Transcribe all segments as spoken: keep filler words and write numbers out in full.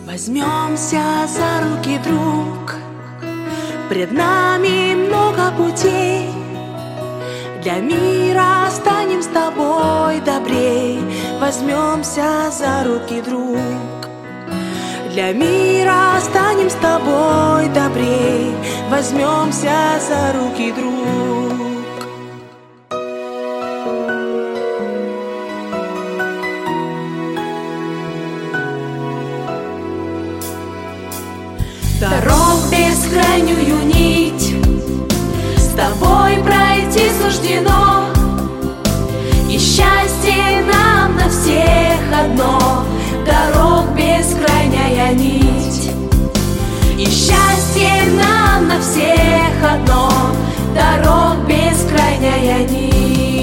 Возьмемся за руки, друг, пред нами много путей. Для мира станем с тобой добрей. Возьмемся за руки, друг, для мира станем с тобой добрей. Возьмемся за руки, друг. Дорог бескрайнюю нить с тобой пройти суждено, и счастье нам на всех одно. Дорог бескрайняя нить, и счастье нам на всех одно. Дорог бескрайняя нить.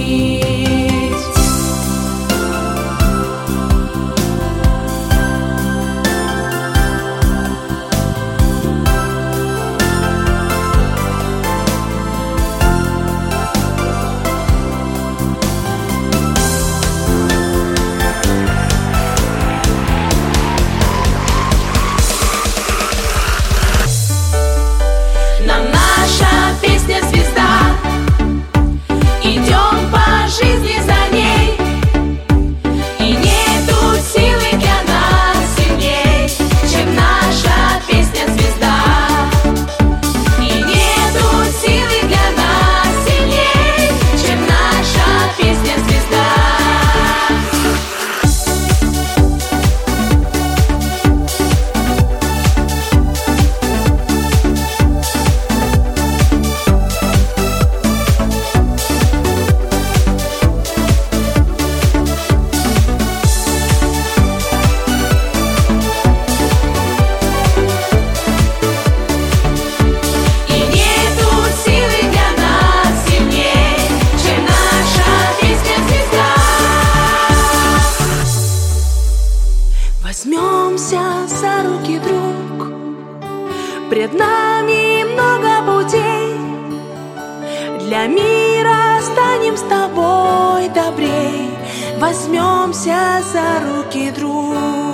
Возьмемся за руки, друг, пред нами много путей. Для мира станем с тобой добрей. Возьмемся за руки, друг.